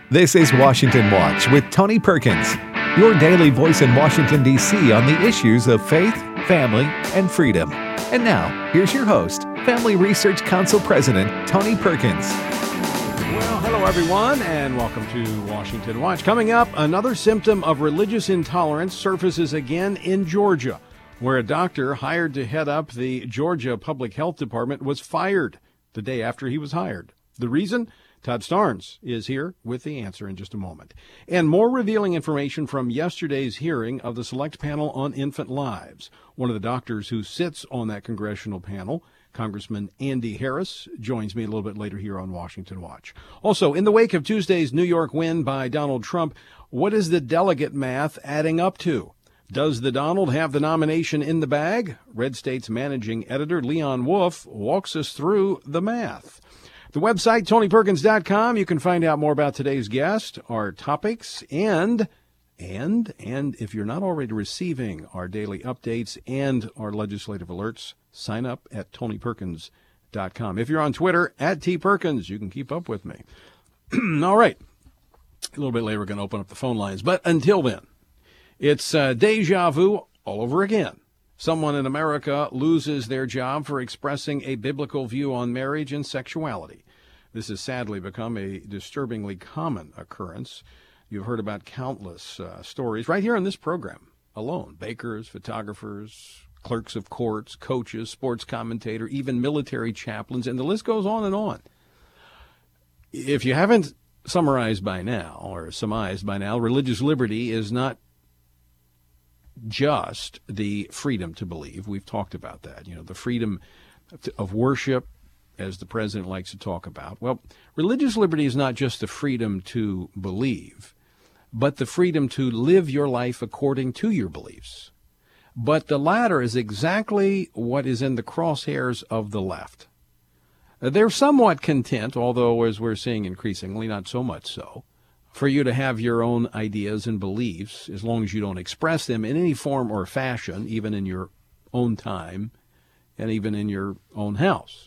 This is Washington Watch with Tony Perkins, your daily voice in Washington, D.C. on the issues of faith, family, and freedom. And now, here's your host, Family Research Council President Tony Perkins. Well, hello everyone, and welcome to Washington Watch. Coming up, another symptom of religious intolerance surfaces again in Georgia, where a doctor hired to head up the Georgia Public Health Department was fired the day after he was hired. The reason? Todd Starnes is here with the answer in just a moment. And more revealing information from yesterday's hearing of the Select Panel on Infant Lives. One of the doctors who sits on that congressional panel, Congressman Andy Harris, joins me a little bit later here on Washington Watch. Also, in the wake of Tuesday's New York win by Donald Trump, what is the delegate math adding up to? Does the Donald have the nomination in the bag? Red State's managing editor, Leon Wolf, walks us through the math. The website, TonyPerkins.com. You can find out more about today's guest, our topics, and if you're not already receiving our daily updates and our legislative alerts, sign up at TonyPerkins.com. If you're on Twitter, at TPerkins, you can keep up with me. All right. A little bit later, we're going to open up the phone lines. But until then, it's deja vu all over again. Someone in America loses their job for expressing a biblical view on marriage and sexuality. This has sadly become a disturbingly common occurrence. You've heard about countless stories right here in this program alone. Bakers, photographers, clerks of courts, coaches, sports commentator, even military chaplains, and the list goes on and on. If you haven't summarized by now or surmised by now, religious liberty is not just the freedom to believe. We've talked about that. You know, the freedom of worship, as the president likes to talk about. Well, religious liberty is not just the freedom to believe, but the freedom to live your life according to your beliefs. But the latter is exactly what is in the crosshairs of the left. They're somewhat content, although as we're seeing increasingly, not so much so, for you to have your own ideas and beliefs, as long as you don't express them in any form or fashion, even in your own time and even in your own house.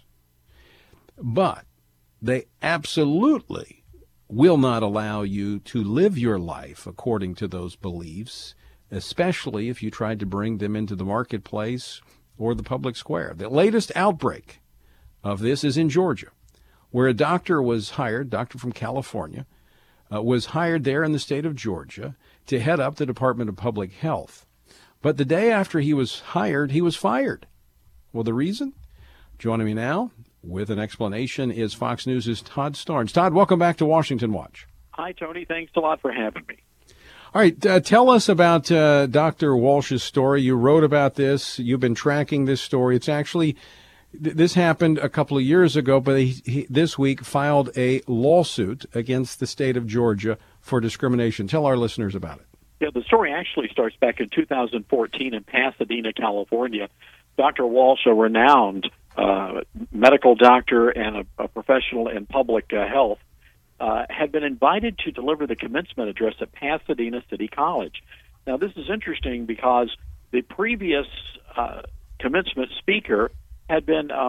But they absolutely will not allow you to live your life according to those beliefs, especially if you tried to bring them into the marketplace or the public square. The latest outbreak of this is in Georgia, where a doctor was hired, doctor from California, was hired there in the state of Georgia to head up the Department of Public Health. But the day after he was hired, he was fired. Well, the reason? Joining me now with an explanation is Fox News' Todd Starnes. Todd, welcome back to Washington Watch. Hi, Tony. Thanks a lot for having me. All right. Tell us about Dr. Walsh's story. You wrote about this. You've been tracking this story. It's actually... This happened a couple of years ago, but he this week filed a lawsuit against the state of Georgia for discrimination. Tell our listeners about it. Yeah, the story actually starts back in 2014 in Pasadena, California. Dr. Walsh, a renowned medical doctor and a professional in public health, had been invited to deliver the commencement address at Pasadena City College. Now, this is interesting because the previous commencement speaker had been a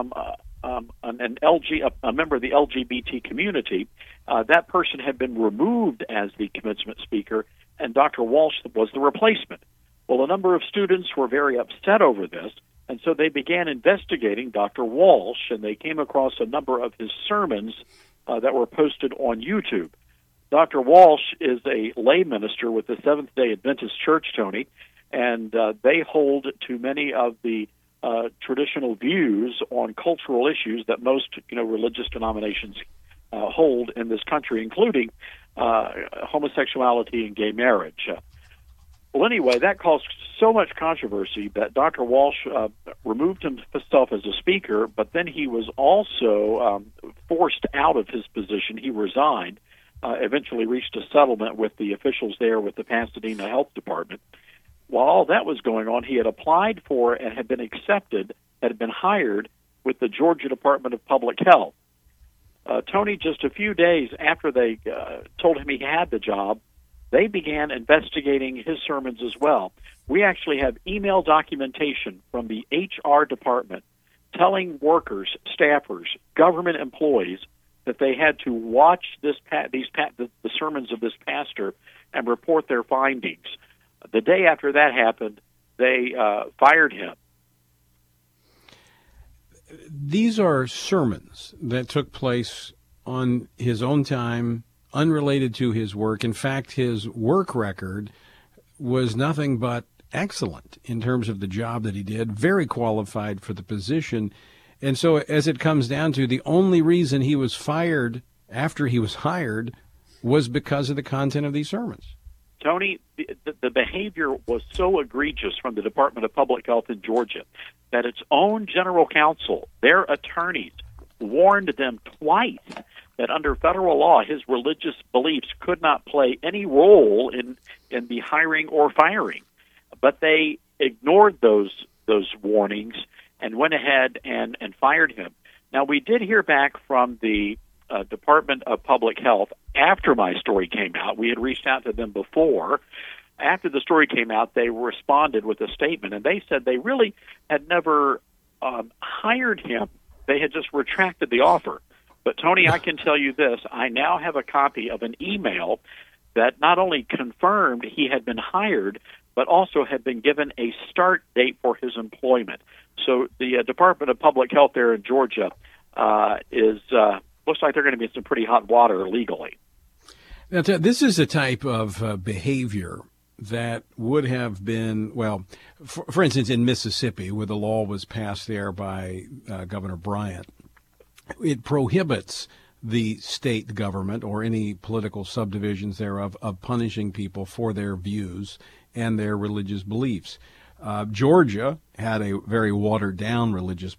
member of the LGBT community. That person had been removed as the commencement speaker, and Dr. Walsh was the replacement. Well, a number of students were very upset over this, and so they began investigating Dr. Walsh, and they came across a number of his sermons that were posted on YouTube. Dr. Walsh is a lay minister with the Seventh-day Adventist Church, Tony, and they hold to many of the traditional views on cultural issues that most, religious denominations hold in this country, including homosexuality and gay marriage. Well, anyway, that caused so much controversy that Dr. Walsh removed himself as a speaker, but then he was also forced out of his position. He resigned, eventually reached a settlement with the officials there with the Pasadena Health Department. While all that was going on, he had applied for and had been accepted, had been hired with the Georgia Department of Public Health. Tony, just a few days after they told him he had the job, they began investigating his sermons as well. We actually have email documentation from the HR department telling workers, staffers, government employees that they had to watch the sermons of this pastor and report their findings. The day after that happened, they fired him. These are sermons that took place on his own time, unrelated to his work. In fact, his work record was nothing but excellent in terms of the job that he did, very qualified for the position. And so as it comes down to, the only reason he was fired after he was hired was because of the content of these sermons. Tony, the behavior was so egregious from the Department of Public Health in Georgia that its own general counsel, their attorneys, warned them twice that under federal law, his religious beliefs could not play any role in the hiring or firing. But they ignored those warnings and went ahead and fired him. Now, we did hear back from the Department of Public Health after my story came out. We had reached out to them before. After the story came out, they responded with a statement, and they said they really had never hired him. They had just retracted the offer. But, Tony, I can tell you this. I now have a copy of an email that not only confirmed he had been hired, but also had been given a start date for his employment. So the Department of Public Health there in Georgia looks like they're going to be in some pretty hot water legally. Now, this is a type of behavior that would have been, well, for instance, in Mississippi, where the law was passed there by Governor Bryant, it prohibits the state government or any political subdivisions thereof of punishing people for their views and their religious beliefs. Georgia had a very watered-down religious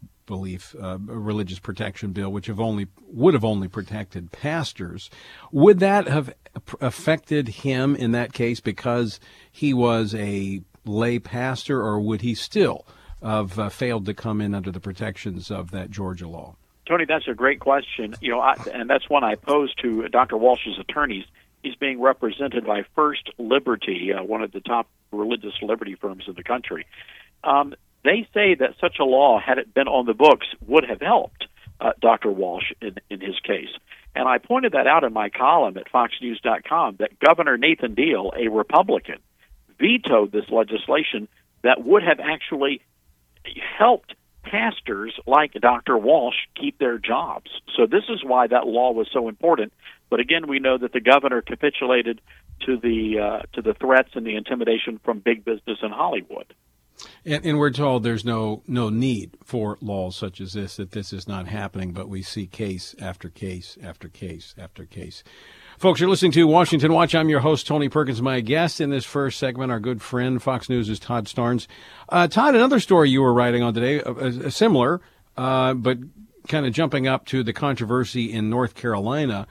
protection bill, which would have only protected pastors. Would that have affected him in that case because he was a lay pastor, or would he still have failed to come in under the protections of that Georgia law? Tony, that's a great question. And that's one I posed to Dr. Walsh's attorneys. He's being represented by First Liberty, one of the top religious liberty firms in the country. They say that such a law, had it been on the books, would have helped Dr. Walsh in his case. And I pointed that out in my column at FoxNews.com, that Governor Nathan Deal, a Republican, vetoed this legislation that would have actually helped pastors like Dr. Walsh keep their jobs. So this is why that law was so important. But again, we know that the governor capitulated to the threats and the intimidation from big business in Hollywood. And we're told there's no need for laws such as this, that this is not happening, but we see case after case after case after case. Folks, you're listening to Washington Watch. I'm your host, Tony Perkins. My guest in this first segment, our good friend, Fox News' Todd Starnes. Todd, another story you were writing on today, similar, but kind of jumping up to the controversy in North Carolina.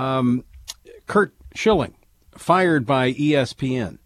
Curt Schilling, fired by ESPN.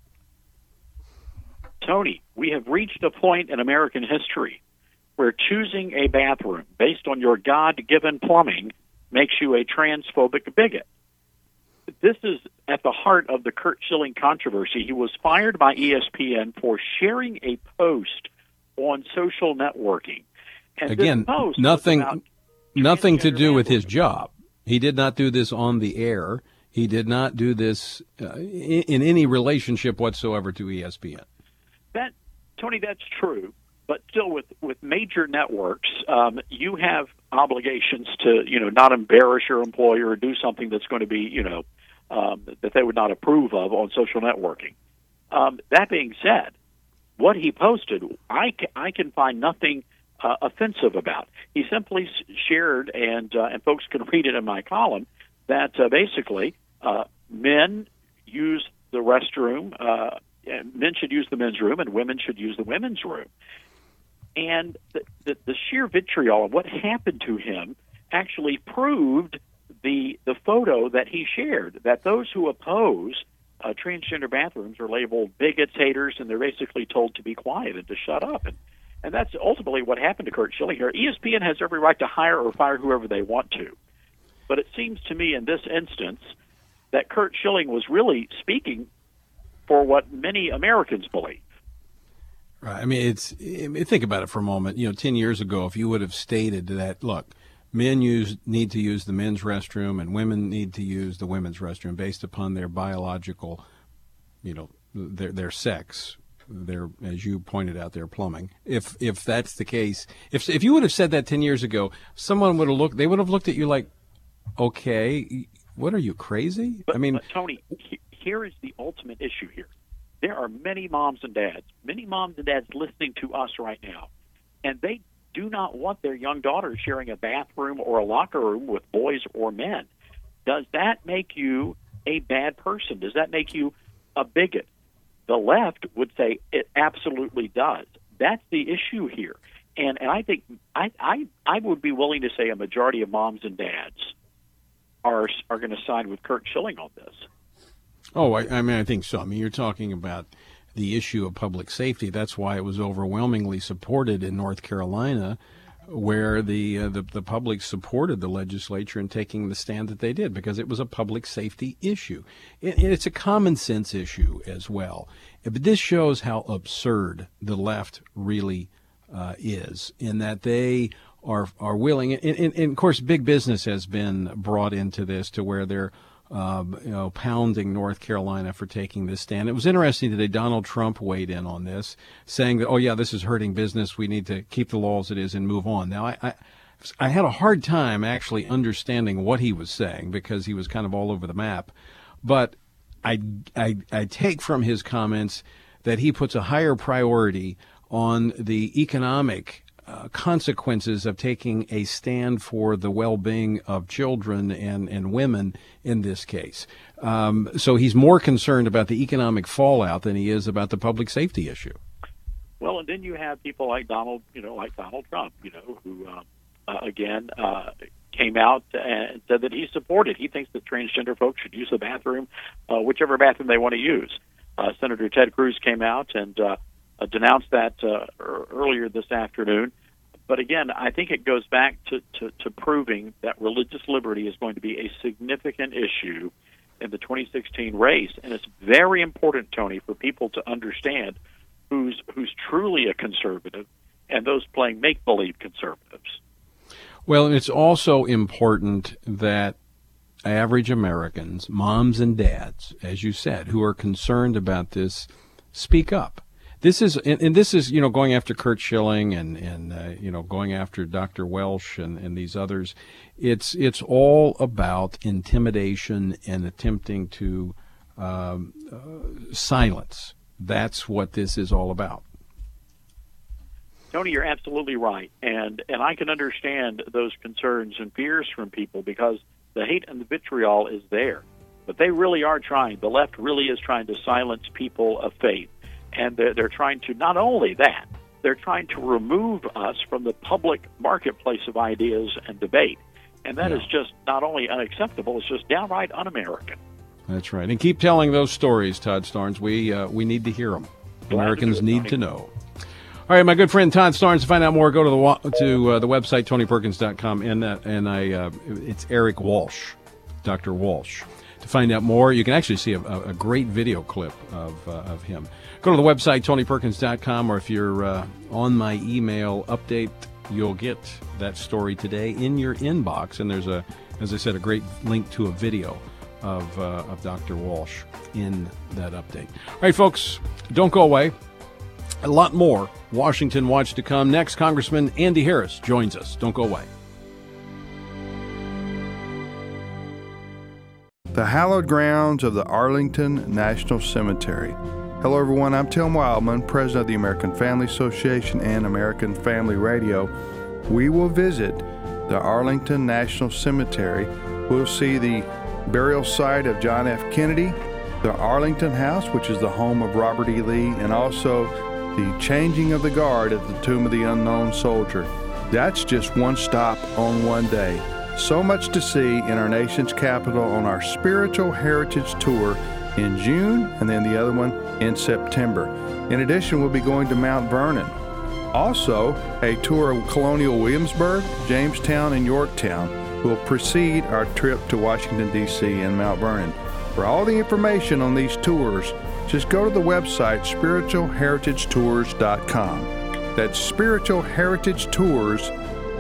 Tony, we have reached a point in American history where choosing a bathroom based on your God-given plumbing makes you a transphobic bigot. This is at the heart of the Curt Schilling controversy. He was fired by ESPN for sharing a post on social networking. And again, nothing to do with his job. He did not do this on the air. He did not do this in any relationship whatsoever to ESPN. Tony, that's true. But still, with major networks, you have obligations to, not embarrass your employer or do something that's going to be, that they would not approve of on social networking. That being said, what he posted, I can find nothing offensive about. He simply shared, and folks can read it in my column, that basically men use the restroom. Men should use the men's room, and women should use the women's room. And the sheer vitriol of what happened to him actually proved the photo that he shared, that those who oppose transgender bathrooms are labeled bigots, haters, and they're basically told to be quiet and to shut up. And that's ultimately what happened to Curt Schilling here. ESPN has every right to hire or fire whoever they want to. But it seems to me in this instance that Curt Schilling was really speaking for what many Americans believe. Right. I mean, think about it for a moment. 10 years ago, if you would have stated that, look, men need to use the men's restroom and women need to use the women's restroom based upon their biological, their sex, their, as you pointed out, their plumbing. If that's the case, if you would have said that 10 years ago, someone would have looked at you like, okay, what are you, crazy? But Tony, here is the ultimate issue here. There are many moms and dads listening to us right now, and they do not want their young daughters sharing a bathroom or a locker room with boys or men. Does that make you a bad person? Does that make you a bigot? The left would say it absolutely does. That's the issue here. And I think I would be willing to say a majority of moms and dads are going to side with Curt Schilling on this. Oh, I think so. I mean, you're talking about the issue of public safety. That's why it was overwhelmingly supported in North Carolina, where the public supported the legislature in taking the stand that they did, because it was a public safety issue. It's a common sense issue as well. But this shows how absurd the left really is, in that they are willing. And of course, big business has been brought into this to where they're pounding North Carolina for taking this stand. It was interesting today, Donald Trump weighed in on this, saying that, oh, yeah, this is hurting business. We need to keep the law as it is and move on. Now, I had a hard time actually understanding what he was saying, because he was kind of all over the map. But I take from his comments that he puts a higher priority on the economic consequences of taking a stand for the well-being of children and women in this case. So he's more concerned about the economic fallout than he is about the public safety issue. Well, and then you have people like Donald Trump, who again came out and said that he supported. He thinks that transgender folks should use the bathroom, whichever bathroom they want to use. Senator Ted Cruz came out and denounced that earlier this afternoon. But again, I think it goes back to proving that religious liberty is going to be a significant issue in the 2016 race. And it's very important, Tony, for people to understand who's truly a conservative and those playing make-believe conservatives. Well, and it's also important that average Americans, moms and dads, as you said, who are concerned about this, speak up. This is going after Curt Schilling and going after Dr. Welsh and these others. It's all about intimidation and attempting to silence. That's what this is all about. Tony, you're absolutely right, and I can understand those concerns and fears from people, because the hate and the vitriol is there. But they really are trying. The left really is trying to silence people of faith. And they're trying to, not only that, they're trying to remove us from the public marketplace of ideas and debate. And that is just not only unacceptable, it's just downright un-American. That's right. And keep telling those stories, Todd Starnes. We need to hear them. Americans need to know. All right, my good friend Todd Starnes. To find out more, go to the website, TonyPerkins.com, and it's Eric Walsh, Dr. Walsh. To find out more, you can actually see a great video clip of him. Go to the website, TonyPerkins.com, or if you're on my email update, you'll get that story today in your inbox. And there's as I said, a great link to a video of Dr. Walsh in that update. All right, folks, don't go away. A lot more Washington Watch to come. Next, Congressman Andy Harris joins us. Don't go away. The hallowed grounds of the Arlington National Cemetery. Hello, everyone. I'm Tim Wildman, president of the American Family Association and American Family Radio. We will visit the Arlington National Cemetery. We'll see the burial site of John F. Kennedy, the Arlington House, which is the home of Robert E. Lee, and also the changing of the guard at the Tomb of the Unknown Soldier. That's just one stop on one day. So much to see in our nation's capital on our Spiritual Heritage Tour in June, and then the other one in September. In addition, we'll be going to Mount Vernon. Also, a tour of Colonial Williamsburg, Jamestown, and Yorktown will precede our trip to Washington, D.C. and Mount Vernon. For all the information on these tours, just go to the website spiritualheritagetours.com. That's spiritualheritagetours.com.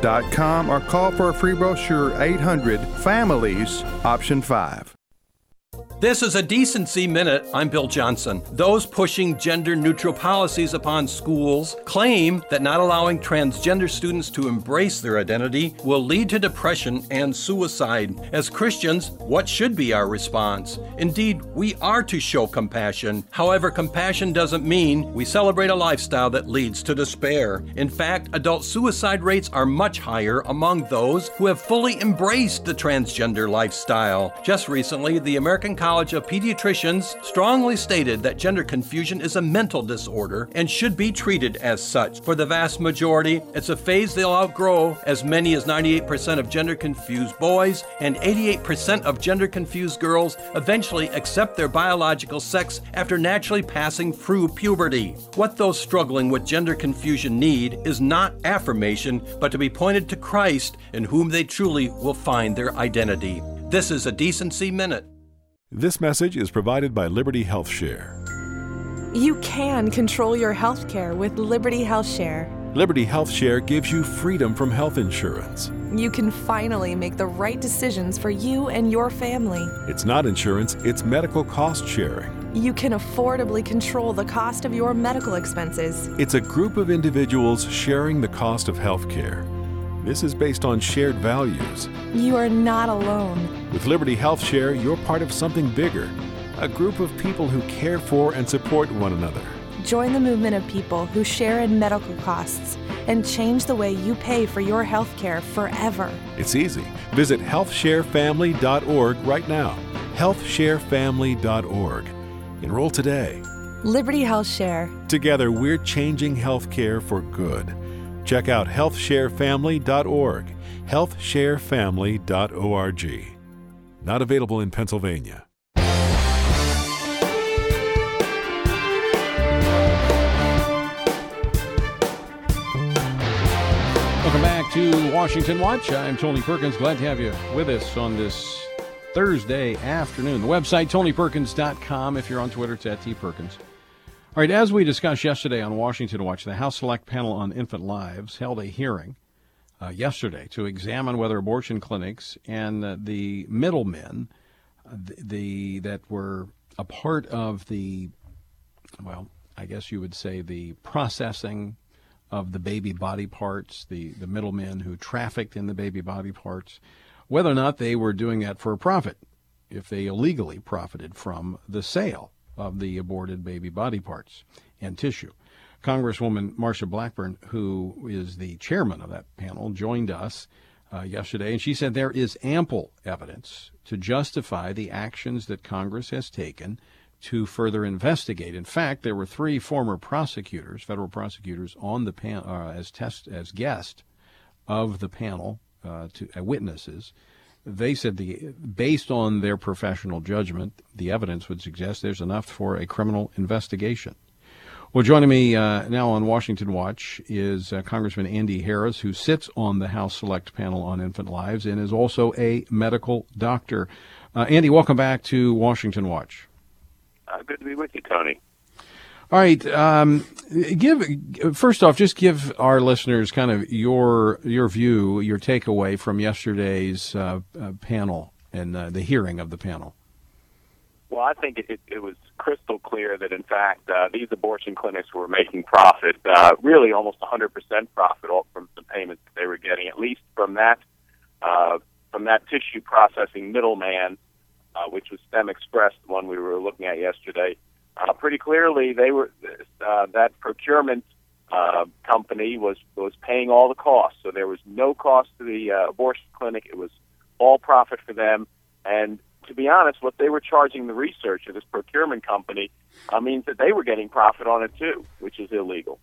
FamilyResearch.com or call for a free brochure 800-FAMILIES, option 5. This is a Decency Minute. I'm Bill Johnson. Those pushing gender-neutral policies upon schools claim that not allowing transgender students to embrace their identity will lead to depression and suicide. As Christians, what should be our response? Indeed, we are to show compassion. However, compassion doesn't mean we celebrate a lifestyle that leads to despair. In fact, adult suicide rates are much higher among those who have fully embraced the transgender lifestyle. Just recently, the American College of Pediatricians strongly stated that gender confusion is a mental disorder and should be treated as such. For the vast majority, it's a phase they'll outgrow. As many as 98% of gender-confused boys and 88% of gender-confused girls eventually accept their biological sex after naturally passing through puberty. What those struggling with gender confusion need is not affirmation, but to be pointed to Christ, in whom they truly will find their identity. This is a Decency Minute. This message is provided by Liberty Health Share. You can control your health care with Liberty Health Share. Liberty Health Share gives you freedom from health insurance. You can finally make the right decisions for you and your family. It's not insurance, it's medical cost sharing. You can affordably control the cost of your medical expenses. It's a group of individuals sharing the cost of health care. This is based on shared values. You are not alone. With Liberty Health Share, you're part of something bigger, a group of people who care for and support one another. Join the movement of people who share in medical costs and change the way you pay for your health care forever. It's easy. Visit healthsharefamily.org right now. healthsharefamily.org. Enroll today. Liberty Health Share. Together, we're changing healthcare for good. Check out healthsharefamily.org, healthsharefamily.org. Not available in Pennsylvania. Welcome back to Washington Watch. I'm Tony Perkins. Glad to have you with us on this Thursday afternoon. The website, TonyPerkins.com. If you're on Twitter, it's @TPerkins. All right, as we discussed yesterday on Washington Watch, the House Select Panel on Infant Lives held a hearing yesterday to examine whether abortion clinics and the middlemen that were a part of the, well, I guess you would say the processing of the baby body parts, the middlemen who trafficked in the baby body parts, whether or not they were doing that for a profit, if they illegally profited from the sale of the aborted baby body parts and tissue. Congresswoman Marsha Blackburn, who is the chairman of that panel, joined us yesterday, and she said there is ample evidence to justify the actions that Congress has taken to further investigate. In fact, there were 3 former prosecutors, federal prosecutors, on the panel as guests of the panel, witnesses. They said based on their professional judgment, the evidence would suggest there's enough for a criminal investigation. Well, joining me now on Washington Watch is Congressman Andy Harris, who sits on the House Select Panel on Infant Lives and is also a medical doctor. Andy, welcome back to Washington Watch. Good to be with you, Tony. All right. First off, just give our listeners kind of your view, your takeaway from yesterday's panel and the hearing of the panel. Well, I think it was crystal clear that, in fact, these abortion clinics were making profit, really almost 100% profit from the payments that they were getting, at least from that tissue processing middleman, which was Stem Express, the one we were looking at yesterday. Pretty clearly, they were that procurement company was paying all the costs. So there was no cost to the abortion clinic. It was all profit for them. And to be honest, what they were charging the researcher, this procurement company, means that they were getting profit on it too, which is illegal.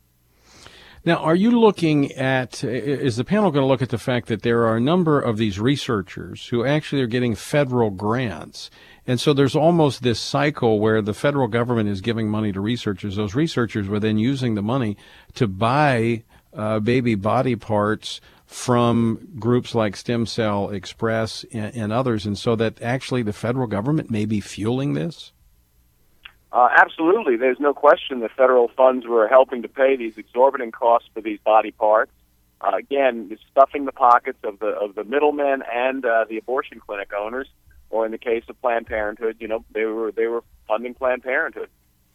Now, are you looking at, is the panel going to look at the fact that there are a number of these researchers who actually are getting federal grants? And so there's almost this cycle where the federal government is giving money to researchers. Those researchers were then using the money to buy baby body parts from groups like Stem Cell Express and others, and so that actually the federal government may be fueling this? Absolutely. There's no question the federal funds were helping to pay these exorbitant costs for these body parts. again, is stuffing the pockets of the middlemen and the abortion clinic owners, or in the case of Planned Parenthood, they were funding Planned Parenthood.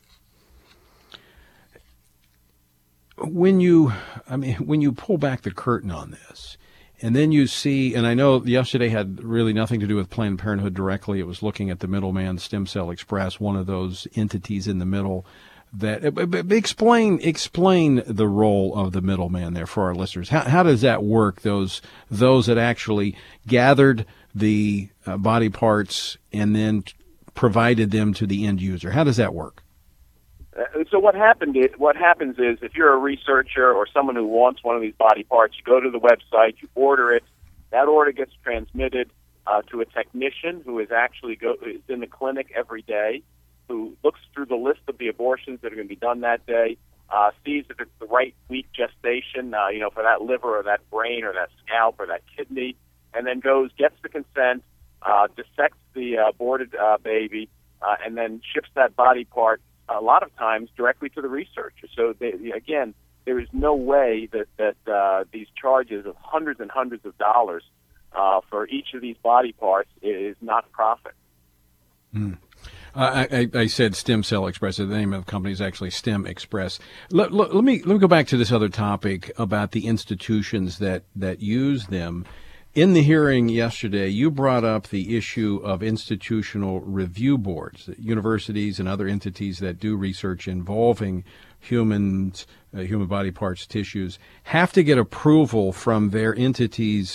When you pull back the curtain on this, and then you see, and I know yesterday had really nothing to do with Planned Parenthood directly. It was looking at the middleman, Stem Cell Express, one of those entities in the middle. That explain the role of the middleman there for our listeners. How does that work? Those that actually gathered the body parts and then provided them to the end user. How does that work? So what happens is if you're a researcher or someone who wants one of these body parts, you go to the website, you order it. That order gets transmitted to a technician who is in the clinic every day, who looks through the list of the abortions that are going to be done that day, sees if it's the right week gestation, for that liver or that brain or that scalp or that kidney, and then gets the consent, dissects the aborted baby, and then ships that body part a lot of times directly to the researcher. So again, there is no way that these charges of hundreds and hundreds of dollars for each of these body parts is not profit. Mm. I said Stem Cell Express. The name of the company is actually Stem Express. Let me go back to this other topic about the institutions that use them. In the hearing yesterday, you brought up the issue of institutional review boards, universities and other entities that do research involving human body parts, tissues, have to get approval from their entities'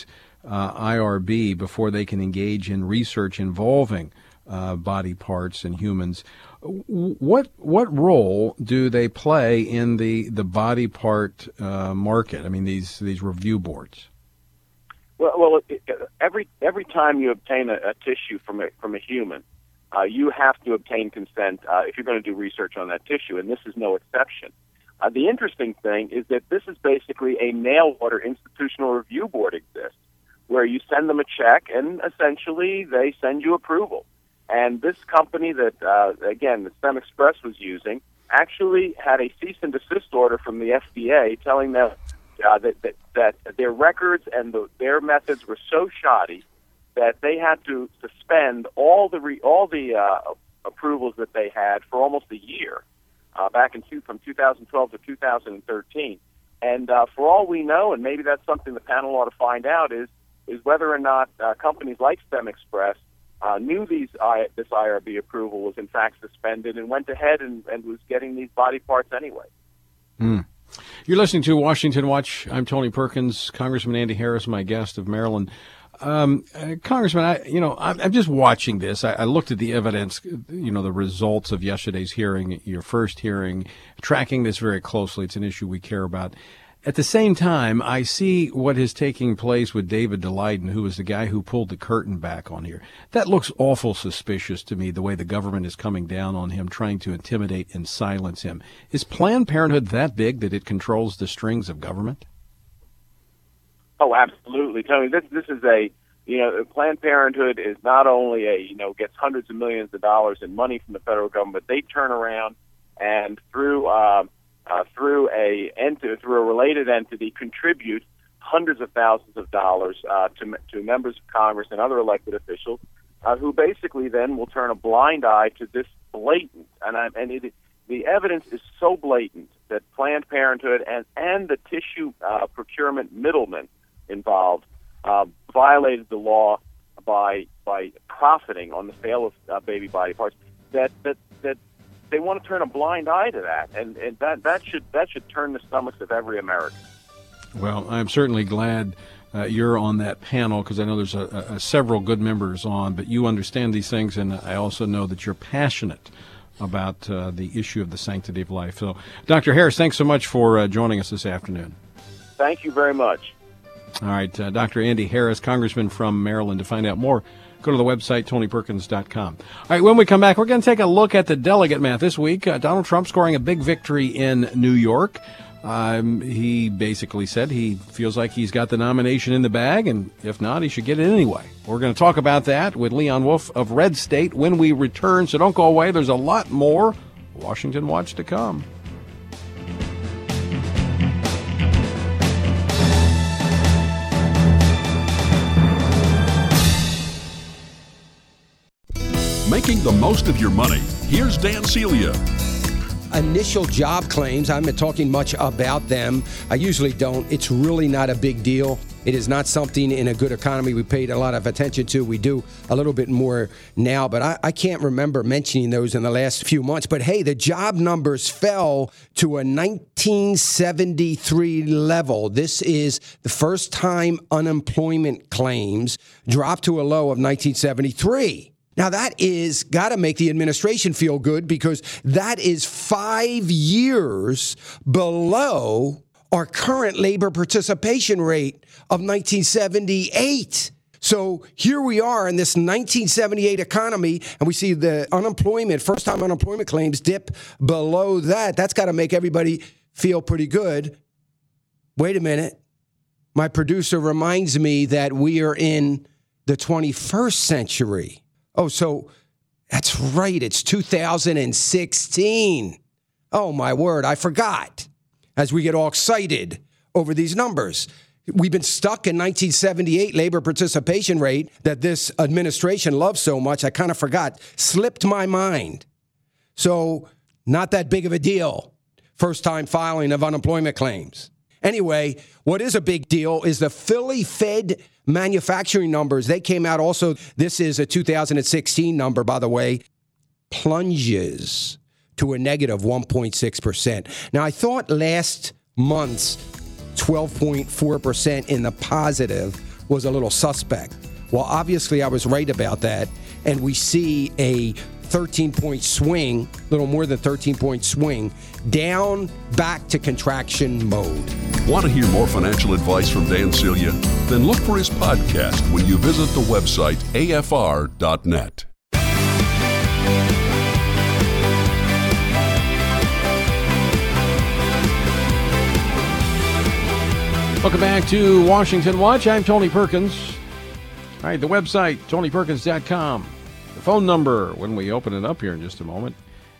IRB before they can engage in research involving body parts and humans. What role do they play in the body part market? I mean, these review boards. Well, every time you obtain a tissue from a human, you have to obtain consent if you're going to do research on that tissue, and this is no exception. The interesting thing is that this is basically a mail-order institutional review board exists, where you send them a check, and essentially they send you approval. And this company that, again, the Stem Express was using, actually had a cease and desist order from the FDA telling them that their records and their methods were so shoddy that they had to suspend all the approvals that they had for almost a year, from 2012 to 2013. And for all we know, and maybe that's something the panel ought to find out, is whether or not companies like Stem Express knew this IRB approval was in fact suspended and went ahead and was getting these body parts anyway. Mm. You're listening to Washington Watch. I'm Tony Perkins. Congressman Andy Harris, my guest of Maryland. Congressman, I'm just watching this. I looked at the evidence, the results of yesterday's hearing, your first hearing, tracking this very closely. It's an issue we care about. At the same time, I see what is taking place with David Daleiden, who is the guy who pulled the curtain back on here. That looks awful suspicious to me, the way the government is coming down on him, trying to intimidate and silence him. Is Planned Parenthood that big that it controls the strings of government? Oh, absolutely, Tony. This is Planned Parenthood is not only gets hundreds of millions of dollars in money from the federal government, but they turn around and through a related entity contribute hundreds of thousands of dollars to members of Congress and other elected officials who basically then will turn a blind eye to this blatant the evidence is so blatant that Planned Parenthood and the tissue procurement middlemen involved violated the law by profiting on the sale of baby body parts. That they want to turn a blind eye to that, and that should turn the stomachs of every American. Well, I'm certainly glad you're on that panel, because I know there's several good members on, but you understand these things, and I also know that you're passionate about the issue of the sanctity of life. So, Dr. Harris, thanks so much for joining us this afternoon. Thank you very much. All right, Dr. Andy Harris, Congressman from Maryland. To find out more, go to the website, TonyPerkins.com. All right, when we come back, we're going to take a look at the delegate map. This week, Donald Trump scoring a big victory in New York. He basically said he feels like he's got the nomination in the bag, and if not, he should get it anyway. We're going to talk about that with Leon Wolf of Red State when we return, so don't go away. There's a lot more Washington Watch to come. making the most of your money. Here's Dan Celia. Initial job claims, I'm not talking much about them. I usually don't. It's really not a big deal. It is not something in a good economy we paid a lot of attention to. We do a little bit more now, but I can't remember mentioning those in the last few months. But hey, the job numbers fell to a 1973 level. This is the first time unemployment claims dropped to a low of 1973. Now, that is got to make the administration feel good because that is 5 years below our current labor participation rate of 1978. So here we are in this 1978 economy, and we see the unemployment, first-time unemployment claims dip below that. That's got to make everybody feel pretty good. Wait a minute. My producer reminds me that we are in the 21st century. Oh, so that's right. It's 2016. Oh, my word. I forgot. As we get all excited over these numbers. We've been stuck in 1978 labor participation rate that this administration loves so much. I kind of forgot. Slipped my mind. So not that big of a deal. First time filing of unemployment claims. Anyway, what is a big deal is the Philly Fed manufacturing numbers. They came out also. This is a 2016 number, by the way. Plunges to a negative 1.6%. Now, I thought last month's 12.4% in the positive was a little suspect. Well, obviously, I was right about that. And we see a 13-point swing, a little more than 13-point swing, down back to contraction mode. Want to hear more financial advice from Dan Celia? Then look for his podcast when you visit the website afr.net. Welcome back to Washington Watch. I'm Tony Perkins. All right, the website, tonyperkins.com. The phone number, when we open it up here in just a moment,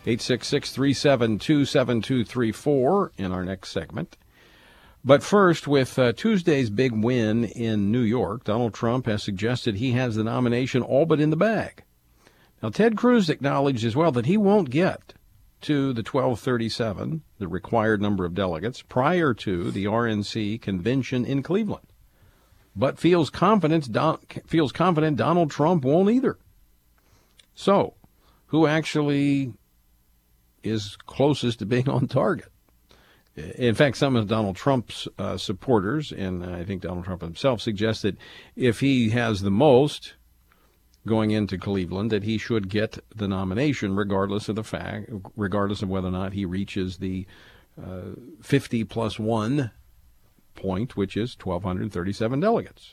866-372-7234 in our next segment. But first, with Tuesday's big win in New York, Donald Trump has suggested he has the nomination all but in the bag. Now, Ted Cruz acknowledged as well that he won't get to the 1237, the required number of delegates, prior to the RNC convention in Cleveland, but feels confident Donald Trump won't either. So, who actually is closest to being on target? In fact, some of Donald Trump's supporters, and I think Donald Trump himself, suggest that if he has the most going into Cleveland, that he should get the nomination regardless of whether or not he reaches the 50 plus 1 point, which is 1,237 delegates.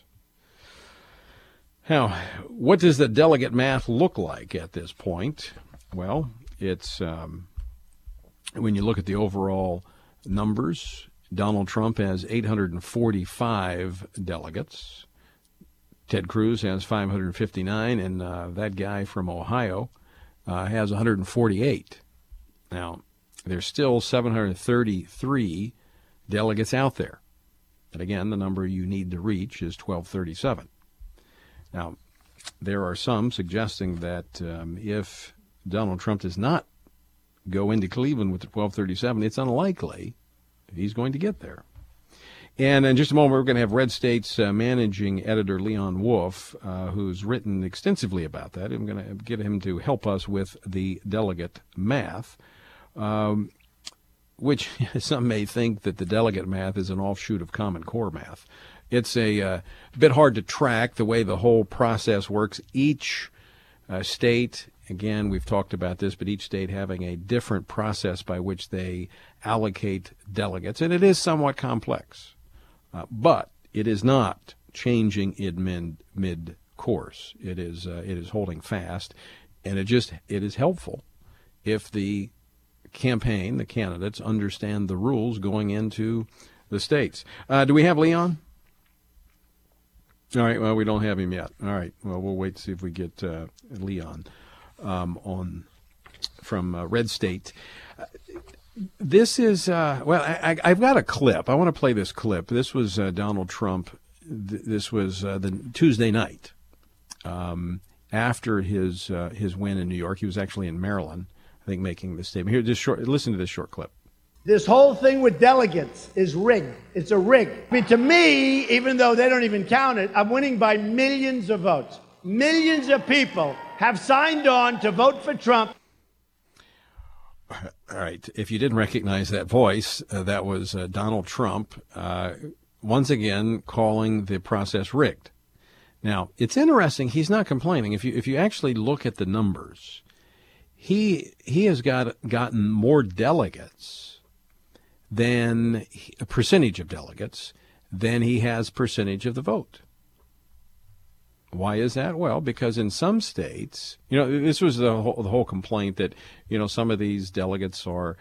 Now, what does the delegate math look like at this point? Well, it's when you look at the overall numbers, Donald Trump has 845 delegates. Ted Cruz has 559, and that guy from Ohio has 148. Now, there's still 733 delegates out there. And again, the number you need to reach is 1237. Now, there are some suggesting that if Donald Trump does not go into Cleveland with the 1237, it's unlikely he's going to get there. And in just a moment, we're going to have Red State's managing editor, Leon Wolf, who's written extensively about that. I'm going to get him to help us with the delegate math, which some may think that the delegate math is an offshoot of Common Core math. It's a bit hard to track the way the whole process works. Each state, again, we've talked about this, but each state having a different process by which they allocate delegates, and it is somewhat complex. But it is not changing in mid-course. It is holding fast, and it is helpful if the campaign, the candidates, understand the rules going into the states. Do we have Leon? All right. Well, we don't have him yet. All right. Well, we'll wait to see if we get Leon on from Red State. This is, I've got a clip. I want to play this clip. This was Donald Trump. This was the Tuesday night after his win in New York. He was actually in Maryland, I think, making this statement. Here, listen to this short clip. This whole thing with delegates is rigged. It's a rig. I mean, to me, even though they don't even count it, I'm winning by millions of votes. Millions of people have signed on to vote for Trump. All right. If you didn't recognize that voice, that was Donald Trump, once again calling the process rigged. Now, it's interesting. He's not complaining. If you actually look at the numbers, he has gotten more delegates than a percentage of delegates than he has percentage of the vote. Why is that? Well, because in some states, this was the whole complaint that, some of these delegates are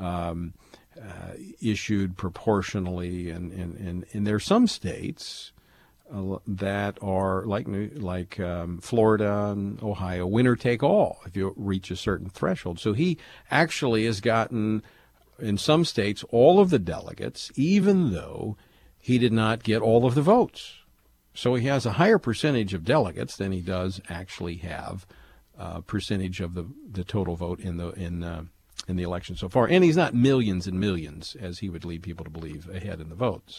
issued proportionally, and there are some states that are like Florida and Ohio, winner take all if you reach a certain threshold. So he actually has gotten, in some states, all of the delegates, even though he did not get all of the votes. So he has a higher percentage of delegates than he does actually have percentage of the total vote in the election so far. And he's not millions and millions, as he would lead people to believe, ahead in the votes.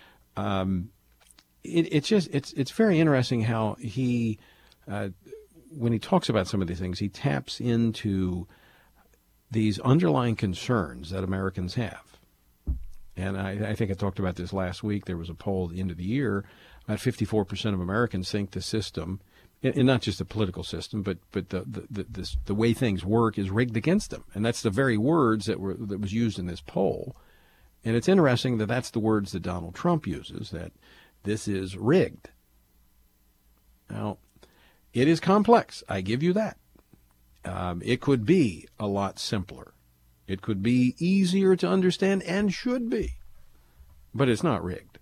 It's very interesting how he, when he talks about some of these things, he taps into these underlying concerns that Americans have. And I think I talked about this last week. There was a poll at the end of the year. About 54% of Americans think the system, and not just the political system, but the way things work is rigged against them. And that's the very words that was used in this poll. And it's interesting that that's the words that Donald Trump uses, that this is rigged. Now, it is complex. I give you that. It could be a lot simpler. It could be easier to understand and should be, but it's not rigged.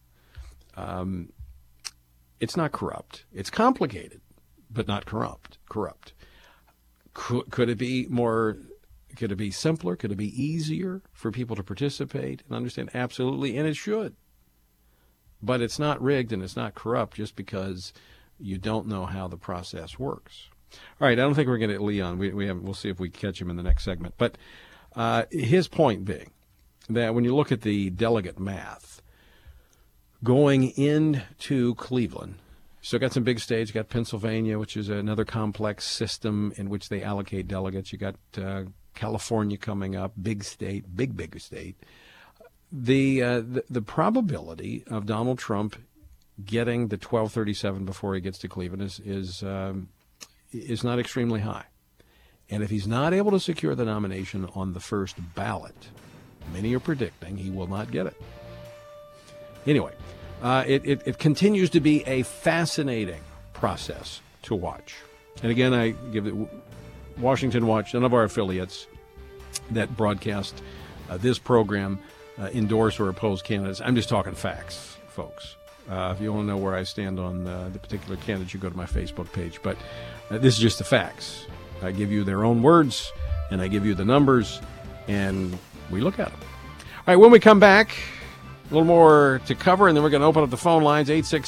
It's not corrupt. It's complicated, but not corrupt. Could it be more? Could it be simpler? Could it be easier for people to participate and understand? Absolutely, and it should. But it's not rigged and it's not corrupt just because you don't know how the process works. All right, I don't think we're going to get Leon. We'll see if we catch him in the next segment. But his point being that when you look at the delegate math, going into Cleveland, so got some big states. You got Pennsylvania, which is another complex system in which they allocate delegates. You got California coming up, big state, big state. The probability of Donald Trump getting the 1237 before he gets to Cleveland is not extremely high. And if he's not able to secure the nomination on the first ballot, many are predicting he will not get it. Anyway, it continues to be a fascinating process to watch. And again, I give it Washington Watch, none of our affiliates that broadcast this program endorse or oppose candidates. I'm just talking facts, folks. If you want to know where I stand on the particular candidate, you go to my Facebook page. But this is just the facts. I give you their own words, and I give you the numbers, and we look at them. All right, when we come back, a little more to cover, and then we're going to open up the phone lines,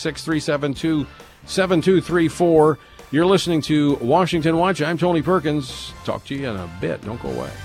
866-372-7234. You're listening to Washington Watch. I'm Tony Perkins. Talk to you in a bit. Don't go away.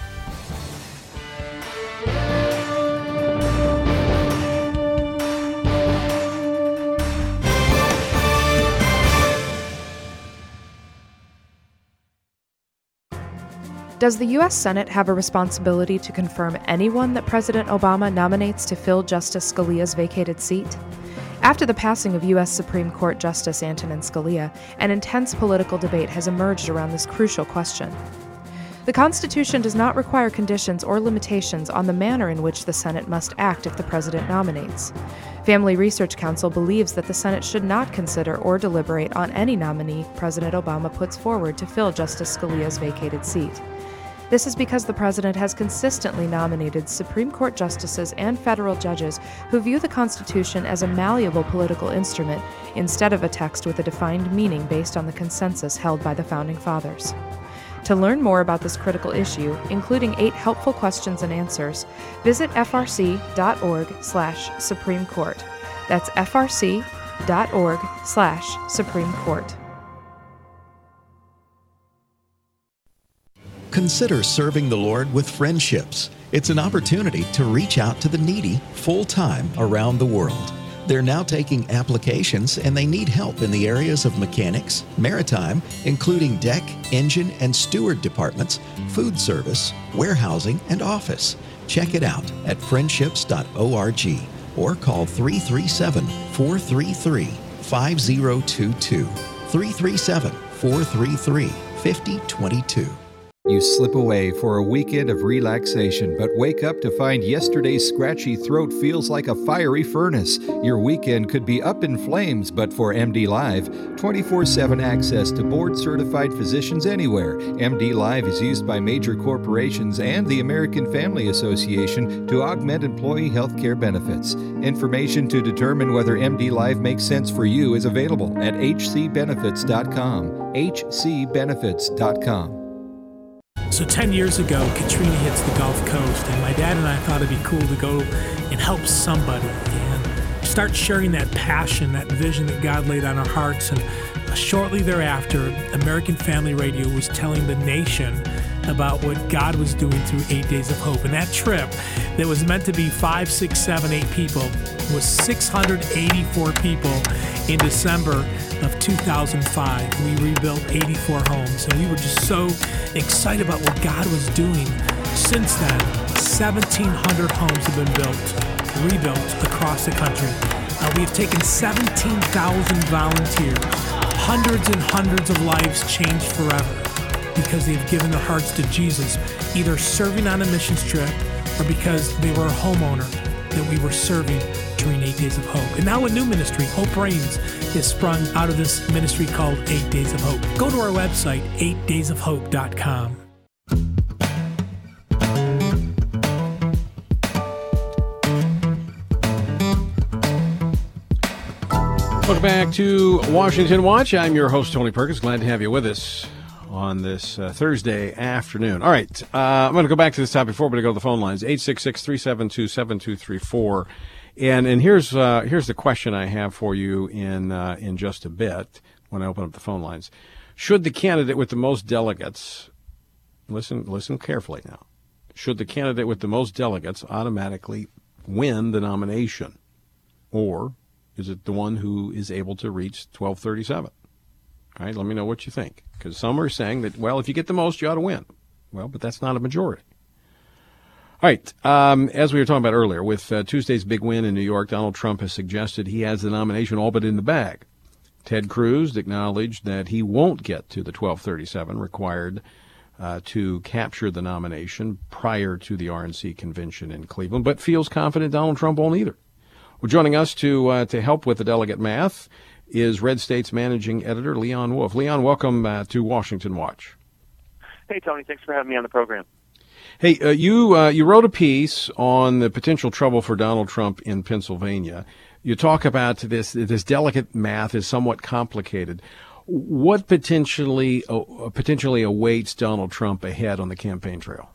Does the U.S. Senate have a responsibility to confirm anyone that President Obama nominates to fill Justice Scalia's vacated seat? After the passing of U.S. Supreme Court Justice Antonin Scalia, an intense political debate has emerged around this crucial question. The Constitution does not require conditions or limitations on the manner in which the Senate must act if the President nominates. Family Research Council believes that the Senate should not consider or deliberate on any nominee President Obama puts forward to fill Justice Scalia's vacated seat. This is because the president has consistently nominated Supreme Court justices and federal judges who view the Constitution as a malleable political instrument instead of a text with a defined meaning based on the consensus held by the Founding Fathers. To learn more about this critical issue, including 8 helpful questions and answers, visit frc.org/Supreme Court. That's frc.org/Supreme Court. Consider serving the Lord with Friendships. It's an opportunity to reach out to the needy full-time around the world. They're now taking applications and they need help in the areas of mechanics, maritime, including deck, engine, and steward departments, food service, warehousing, and office. Check it out at friendships.org or call 337-433-5022. 337-433-5022. You slip away for a weekend of relaxation, but wake up to find yesterday's scratchy throat feels like a fiery furnace. Your weekend could be up in flames, but for MD Live, 24/7 access to board-certified physicians anywhere. MD Live is used by major corporations and the American Family Association to augment employee health care benefits. Information to determine whether MD Live makes sense for you is available at hcbenefits.com. hcbenefits.com. So 10 years ago, Katrina hits the Gulf Coast, and my dad and I thought it'd be cool to go and help somebody and start sharing that passion, that vision that God laid on our hearts. And shortly thereafter, American Family Radio was telling the nation about what God was doing through 8 Days of Hope. And that trip that was meant to be 5, 6, 7, 8 people was 684 people in December of 2005. We rebuilt 84 homes, and we were just so excited about what God was doing. Since then, 1,700 homes have been rebuilt across the country. We have taken 17,000 volunteers, hundreds and hundreds of lives changed forever because they've given their hearts to Jesus, either serving on a missions trip or because they were a homeowner that we were serving during 8 Days of Hope. And now a new ministry, Hope Reigns, is sprung out of this ministry called 8 Days of Hope. Go to our website, 8daysofhope.com. Welcome back to Washington Watch. I'm your host, Tony Perkins. Glad to have you with us on this Thursday afternoon. All right, I'm going to go back to this topic before, but I go to the phone lines, 866-372-7234. And here's the question I have for you in just a bit when I open up the phone lines. Should the candidate with the most delegates, listen carefully now, should the candidate with the most delegates automatically win the nomination? Or is it the one who is able to reach 1237? All right, let me know what you think. Because some are saying that, well, if you get the most, you ought to win. Well, but that's not a majority. All right, as we were talking about earlier, with Tuesday's big win in New York, Donald Trump has suggested he has the nomination all but in the bag. Ted Cruz acknowledged that he won't get to the 1237 required to capture the nomination prior to the RNC convention in Cleveland, but feels confident Donald Trump won't either. Well, joining us to help with the delegate math is Red State's managing editor, Leon Wolf. Leon, welcome to Washington Watch. Hey, Tony. Thanks for having me on the program. Hey, you wrote a piece on the potential trouble for Donald Trump in Pennsylvania. You talk about this delegate math is somewhat complicated. What potentially awaits Donald Trump ahead on the campaign trail?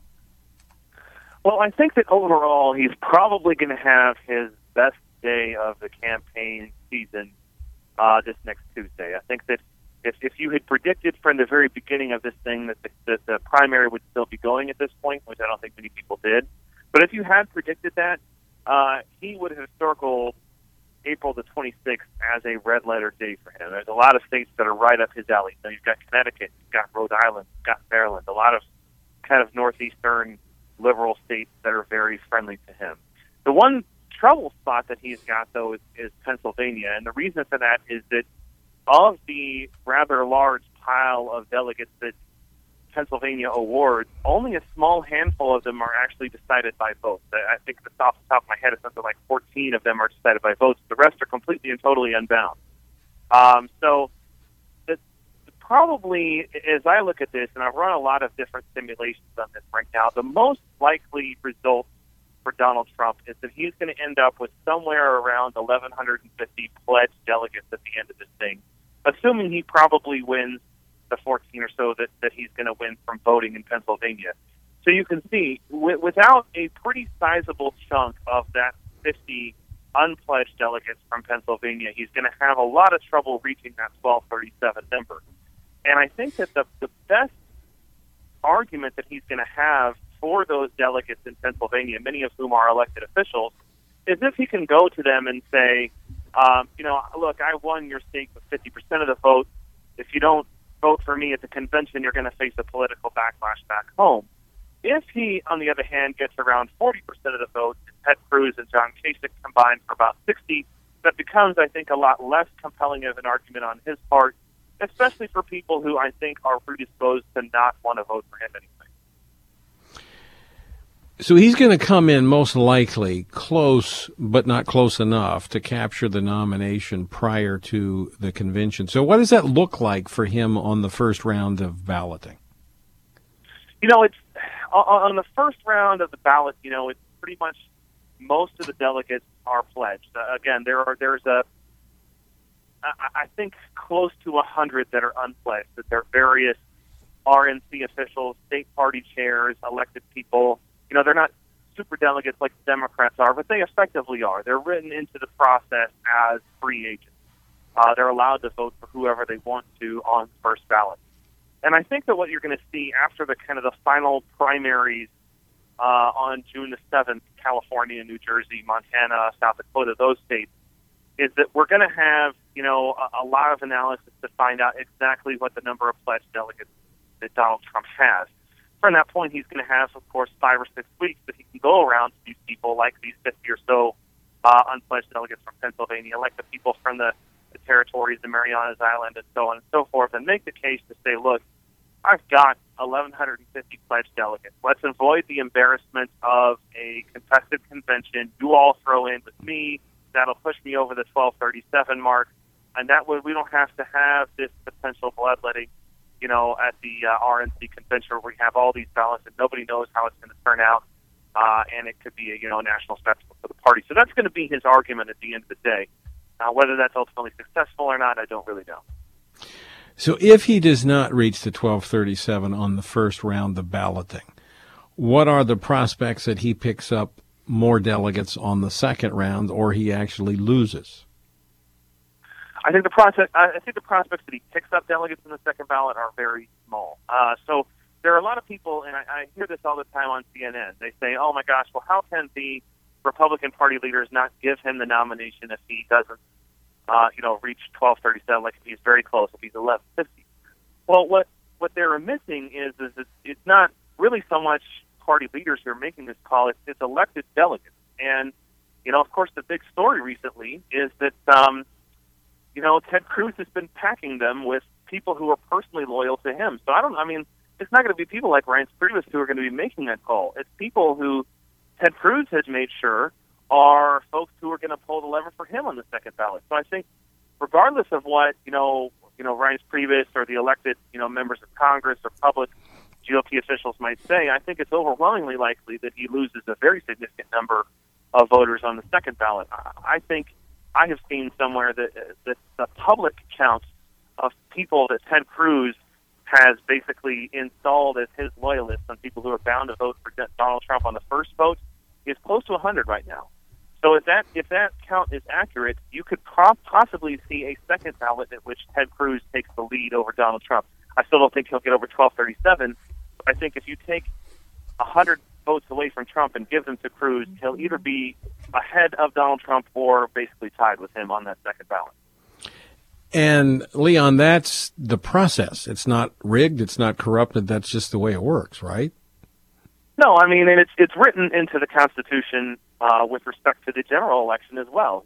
Well, I think that overall he's probably going to have his best day of the campaign season this next Tuesday. I think that if you had predicted from the very beginning of this thing that the primary would still be going at this point, which I don't think many people did, but if you had predicted that, he would have circled April the 26th as a red-letter day for him. There's a lot of states that are right up his alley. So you've got Connecticut, you've got Rhode Island, you've got Maryland, a lot of kind of northeastern liberal states that are very friendly to him. The one trouble spot that he's got, though, is Pennsylvania, and the reason for that is that of the rather large pile of delegates that Pennsylvania awards, only a small handful of them are actually decided by votes. I think off the top of my head, it's something like 14 of them are decided by votes. The rest are completely and totally unbound. So probably, as I look at this, and I've run a lot of different simulations on this right now, the most likely result for Donald Trump is that he's going to end up with somewhere around 1,150 pledged delegates at the end of this thing, assuming he probably wins the 14 or so that he's going to win from voting in Pennsylvania. So you can see, without a pretty sizable chunk of that 50 unpledged delegates from Pennsylvania, he's going to have a lot of trouble reaching that 1237 number. And I think that the best argument that he's going to have for those delegates in Pennsylvania, many of whom are elected officials, is if he can go to them and say, look, I won your state with 50% of the vote. If you don't vote for me at the convention, you're going to face a political backlash back home. If he, on the other hand, gets around 40% of the vote, Ted Cruz and John Kasich combined for about 60%, that becomes, I think, a lot less compelling of an argument on his part, especially for people who I think are predisposed to not want to vote for him anyway. So he's going to come in most likely close, but not close enough to capture the nomination prior to the convention. So what does that look like for him on the first round of balloting? It's on the first round of the ballot. It's pretty much most of the delegates are pledged. Again, there's I think close to 100 that are unpledged. That they're various RNC officials, state party chairs, elected people. They're not super delegates like the Democrats are, but they effectively are. They're written into the process as free agents. They're allowed to vote for whoever they want to on the first ballot. And I think that what you're going to see after the kind of the final primaries on June the 7th, California, New Jersey, Montana, South Dakota, those states, is that we're going to have, a lot of analysis to find out exactly what the number of pledged delegates that Donald Trump has. From that point, he's going to have, of course, 5 or 6 weeks that he can go around to these people, like these 50 or so unpledged delegates from Pennsylvania, like the people from the territories, the Marianas Island, and so on and so forth, and make the case to say, look, I've got 1,150 pledged delegates. Let's avoid the embarrassment of a contested convention. You all throw in with me. That'll push me over the 1237 mark, and that way we don't have to have this potential bloodletting at the RNC convention where we have all these ballots and nobody knows how it's going to turn out, and it could be a national spectacle for the party. So that's going to be his argument at the end of the day. Whether that's ultimately successful or not, I don't really know. So if he does not reach the 1237 on the first round of balloting, what are the prospects that he picks up more delegates on the second round, or he actually loses? I think the prospects that he picks up delegates in the second ballot are very small. So there are a lot of people, and I hear this all the time on CNN. They say, "Oh my gosh, well, how can the Republican Party leaders not give him the nomination if he doesn't, reach 1237? Like if he's very close, if he's 1150." Well, what they're missing is it's not really so much party leaders who are making this call; it's elected delegates. And of course, the big story recently is that Ted Cruz has been packing them with people who are personally loyal to him. So it's not going to be people like Reince Priebus who are going to be making that call. It's people who Ted Cruz has made sure are folks who are going to pull the lever for him on the second ballot. So I think regardless of what, Reince Priebus or the elected, members of Congress or public GOP officials might say, I think it's overwhelmingly likely that he loses a very significant number of voters on the second ballot. I think I have seen somewhere that the public count of people that Ted Cruz has basically installed as his loyalists and people who are bound to vote for Donald Trump on the first vote is close to 100 right now. So if that count is accurate, you could possibly see a second ballot at which Ted Cruz takes the lead over Donald Trump. I still don't think he'll get over 1237. But I think if you take 100 votes away from Trump and give them to Cruz, he'll either be ahead of Donald Trump or basically tied with him on that second ballot. And, Leon, that's the process. It's not rigged. It's not corrupted. That's just the way it works, right? No, and it's written into the Constitution with respect to the general election as well.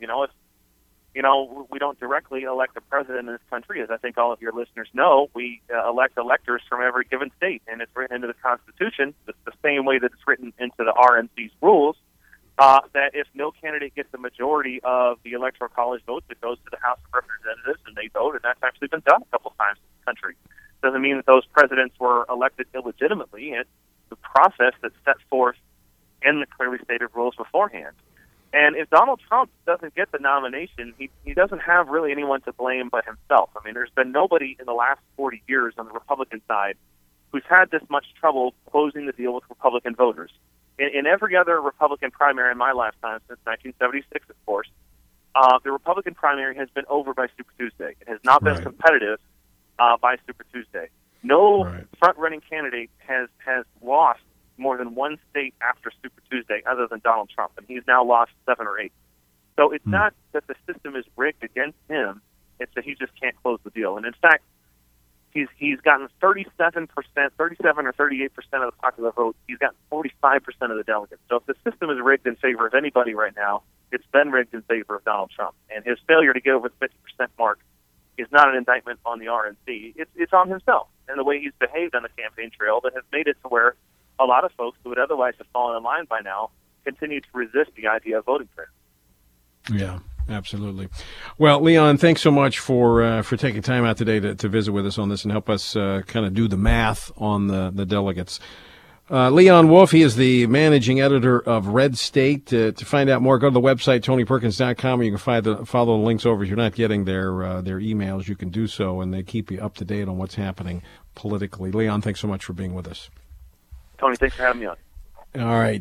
We don't directly elect a president in this country, as I think all of your listeners know. We elect electors from every given state, and it's written into the Constitution. It's the same way that it's written into the RNC's rules, that if no candidate gets the majority of the Electoral College votes, it goes to the House of Representatives, and they vote, and that's actually been done a couple times in the country. Doesn't mean that those presidents were elected illegitimately. It's the process that's set forth in the clearly stated rules beforehand. And if Donald Trump doesn't get the nomination, he doesn't have really anyone to blame but himself. There's been nobody in the last 40 years on the Republican side who's had this much trouble closing the deal with Republican voters. In every other Republican primary in my lifetime, since 1976, of course, the Republican primary has been over by Super Tuesday. It has not been competitive by Super Tuesday. No front-running candidate has lost more than one state after Super Tuesday other than Donald Trump, and he's now lost 7 or 8. So it's not that the system is rigged against him, it's that he just can't close the deal. And in fact, he's gotten 37% or 38% of the popular vote. He's gotten 45% of the delegates. So if the system is rigged in favor of anybody right now, it's been rigged in favor of Donald Trump. And his failure to get over the 50% mark is not an indictment on the RNC. It's on himself and the way he's behaved on the campaign trail that has made it to where a lot of folks who would otherwise have fallen in line by now continue to resist the idea of voting for him. Yeah, absolutely. Well, Leon, thanks so much for taking time out today to visit with us on this and help us kind of do the math on the delegates. Leon Wolf, he is the managing editor of Red State. To find out more, go to the website, TonyPerkins.com, and you can follow the links over. If you're not getting their emails, you can do so, and they keep you up to date on what's happening politically. Leon, thanks so much for being with us. Tony, thanks for having me on. All right.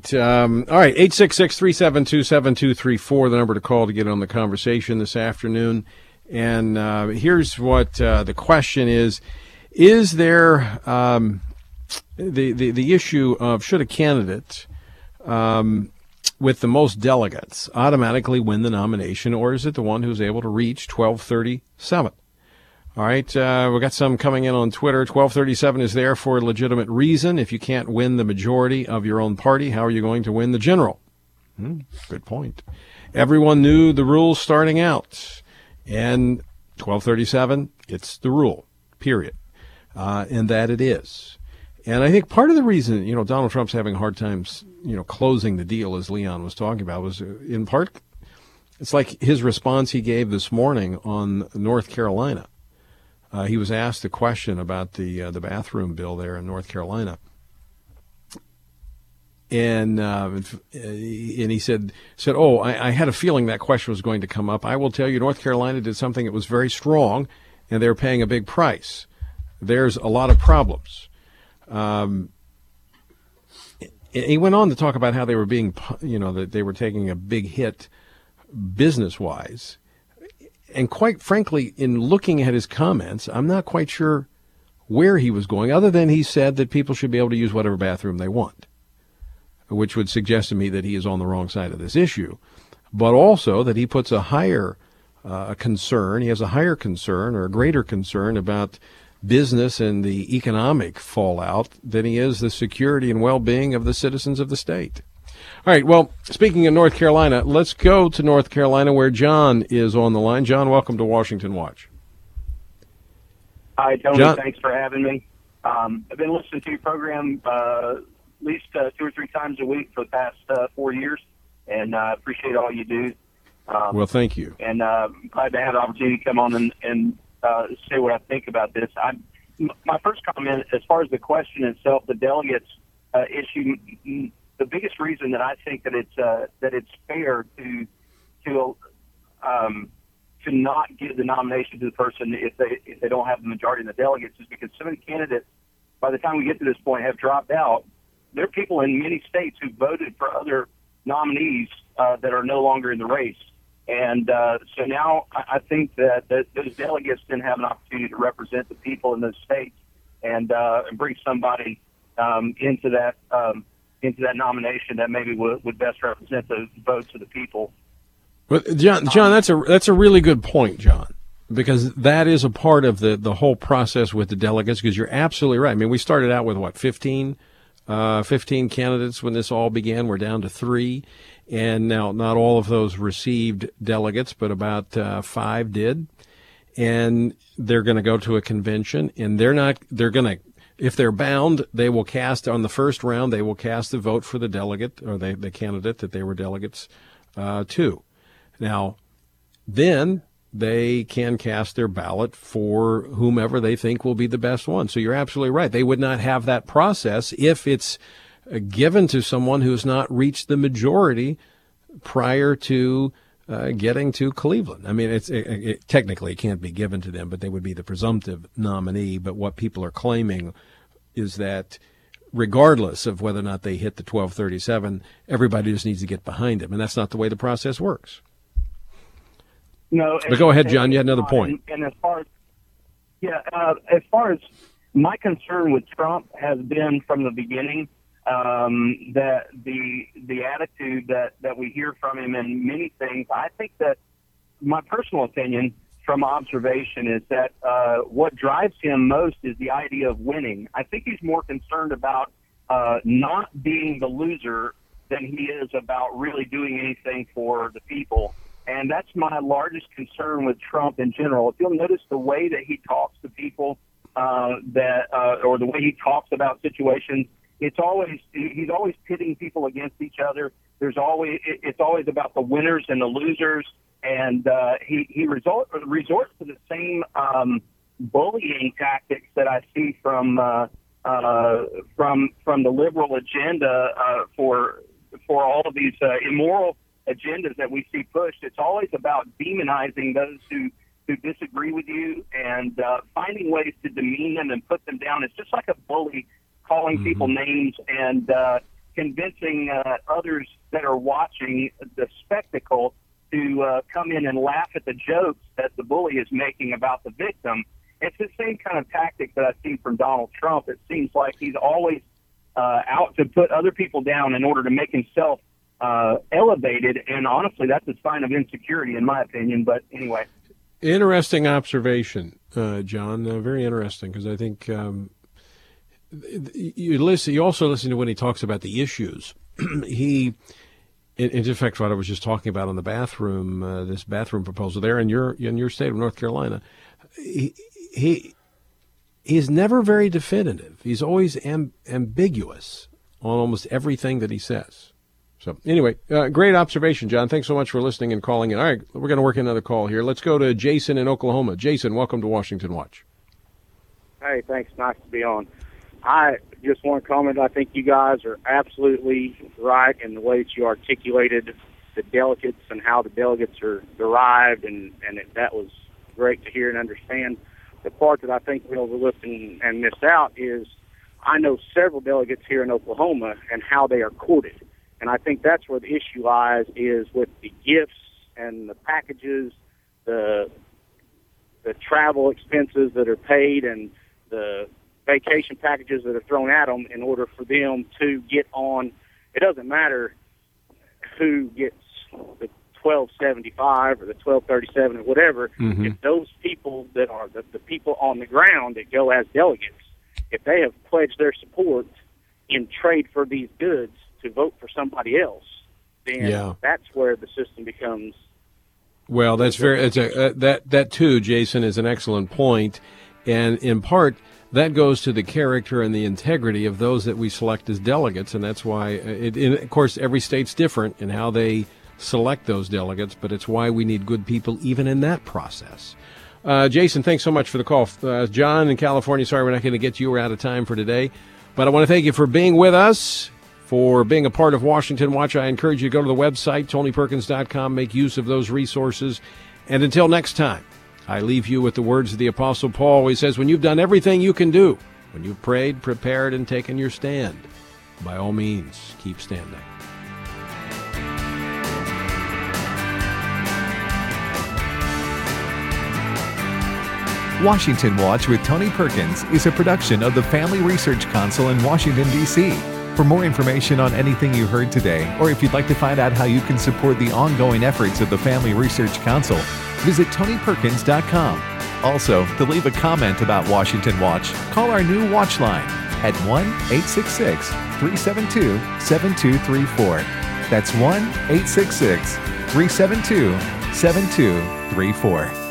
866-372-7234, the number to call to get on the conversation this afternoon. And here's what the question is. Is there the issue of should a candidate with the most delegates automatically win the nomination, or is it the one who's able to reach 1237? All right, we've got some coming in on Twitter. 1237 is there for a legitimate reason. If you can't win the majority of your own party, how are you going to win the general? Good point. Everyone knew the rules starting out. And 1237, it's the rule, period. And that it is. And I think part of the reason, Donald Trump's having a hard time, closing the deal, as Leon was talking about, was in part, it's like his response he gave this morning on North Carolina. He was asked a question about the bathroom bill there in North Carolina, and he said, "Oh, I had a feeling that question was going to come up. I will tell you, North Carolina did something that was very strong, and they're paying a big price. There's a lot of problems." He went on to talk about how they were being, that they were taking a big hit business-wise. And quite frankly, in looking at his comments, I'm not quite sure where he was going, other than he said that people should be able to use whatever bathroom they want, which would suggest to me that he is on the wrong side of this issue, but also that he puts a higher concern, he has a higher concern or a greater concern about business and the economic fallout than he is the security and well-being of the citizens of the state. All right, well, speaking of North Carolina, let's go to North Carolina where John is on the line. John, welcome to Washington Watch. Hi, Tony. John. Thanks for having me. I've been listening to your program at least 2 or 3 times a week for the past 4 years, and I appreciate all you do. Well, thank you. And I'm glad to have the opportunity to come on and say what I think about this. My first comment, as far as the question itself, the delegates issue, the biggest reason that I think that it's fair to not give the nomination to the person if they don't have the majority of the delegates is because some of the candidates, by the time we get to this point, have dropped out. There are people in many states who voted for other nominees that are no longer in the race. And so now I think that those delegates then have an opportunity to represent the people in those states and bring somebody into that nomination that maybe would best represent the votes of the people. But John, that's a really good point, John, because that is a part of the whole process with the delegates. Because you're absolutely right. I mean, we started out with 15 candidates when this all began. We're down to 3, and now not all of those received delegates, but about 5 did, and they're going to go to a convention, and if they're bound, they will cast on the first round. They will cast the vote for the delegate or the candidate that they were delegates to. Now, then they can cast their ballot for whomever they think will be the best one. So you're absolutely right. They would not have that process if it's given to someone who has not reached the majority prior to getting to Cleveland. I mean, technically it can't be given to them, but they would be the presumptive nominee. But what people are claiming is that regardless of whether or not they hit the 1237, everybody just needs to get behind them. And that's not the way the process works. No, but go ahead, John. You had another point. And as far as my concern with Trump has been from the beginning that the attitude that we hear from him in many things. I think that my personal opinion from observation is that what drives him most is the idea of winning. I think he's more concerned about not being the loser than he is about really doing anything for the people. And that's my largest concern with Trump in general. If you'll notice the way that he talks to people, or the way he talks about situations, he's always pitting people against each other. It's always about the winners and the losers, and he resorts to the same bullying tactics that I see from the liberal agenda for all of these immoral agendas that we see pushed. It's always about demonizing those who disagree with you and finding ways to demean them and put them down. It's just like a bully calling people names and convincing others that are watching the spectacle to come in and laugh at the jokes that the bully is making about the victim. It's the same kind of tactic that I've seen from Donald Trump. It seems like he's always out to put other people down in order to make himself elevated, and honestly, that's a sign of insecurity, in my opinion. But anyway. Interesting observation, John. Very interesting, because I think you also listen to when he talks about the issues. In fact, what I was just talking about on the bathroom, this bathroom proposal there in your state of North Carolina, he's never very definitive. He's always ambiguous on almost everything that he says. So anyway, great observation, John. Thanks so much for listening and calling in. All right, we're going to work another call here. Let's go to Jason in Oklahoma. Jason, welcome to Washington Watch. Hey, thanks. Nice to be on. I just want to comment. I think you guys are absolutely right in the way that you articulated the delegates and how the delegates are derived, and that was great to hear and understand. The part that I think we overlooked and missed out is I know several delegates here in Oklahoma and how they are courted. And I think that's where the issue lies, is with the gifts and the packages, the travel expenses that are paid, and the vacation packages that are thrown at them in order for them to get on. It doesn't matter who gets the 1275 or the 1237 or whatever. If those people that are the people on the ground that go as delegates, if they have pledged their support in trade for these goods to vote for somebody else, then that's where the system becomes. Well, that's very. That too, Jason, is an excellent point, and in part that goes to the character and the integrity of those that we select as delegates, and that's why. Of course, every state's different in how they select those delegates, but it's why we need good people even in that process. Jason, thanks so much for the call. John in California, sorry we're not going to get you. We're out of time for today, but I want to thank you for being with us, for being a part of Washington Watch. I encourage you to go to the website, TonyPerkins.com, make use of those resources. And until next time, I leave you with the words of the Apostle Paul. He says, when you've done everything you can do, when you've prayed, prepared, and taken your stand, by all means, keep standing. Washington Watch with Tony Perkins is a production of the Family Research Council in Washington, D.C. For more information on anything you heard today, or if you'd like to find out how you can support the ongoing efforts of the Family Research Council, visit TonyPerkins.com. Also, to leave a comment about Washington Watch, call our new Watch line at 1-866-372-7234. That's 1-866-372-7234.